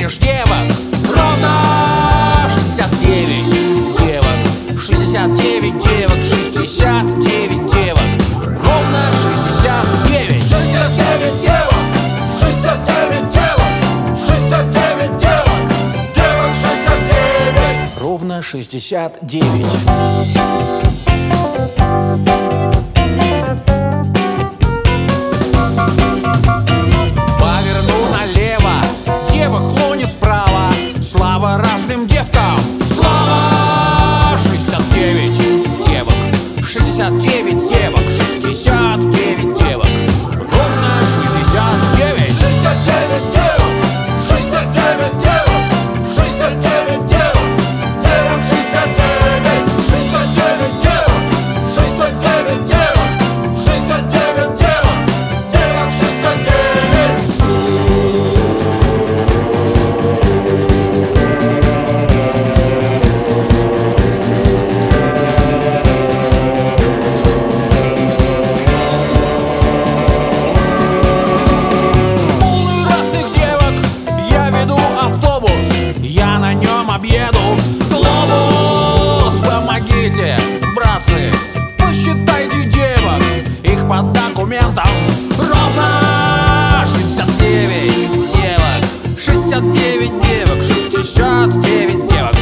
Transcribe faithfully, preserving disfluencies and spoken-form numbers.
видишь девок? Ровно шестьдесят девять девок. Шестьдесят девять девок, шестьдесят девять девок. Ровно шестьдесят девять. Шестьдесят девять девок, шестьдесят девять девок, шестьдесят девять девок, девок шестьдесят девять. Ровно шестьдесят девять. Поверну налево, девок клонит вправо. Слава разным девкам, слава! Шестьдесят девять девок, шестьдесят девять девок, шестьдесят девять девок. Ровно шестьдесят девять. Шестьдесят девять девок, шестьдесят девять девок, шестьдесят девять девок, девок шестьдесят девять. Шестьдесят девять девок, шестьдесят девять девок, шестьдесят девять девок, девок шестьдесят девять. Я на нем объеду глобус. Помогите, братцы, посчитайте девок, их по документам ровно шестьдесят девять девок. Шестьдесят девять девок, шестьдесят девять девок.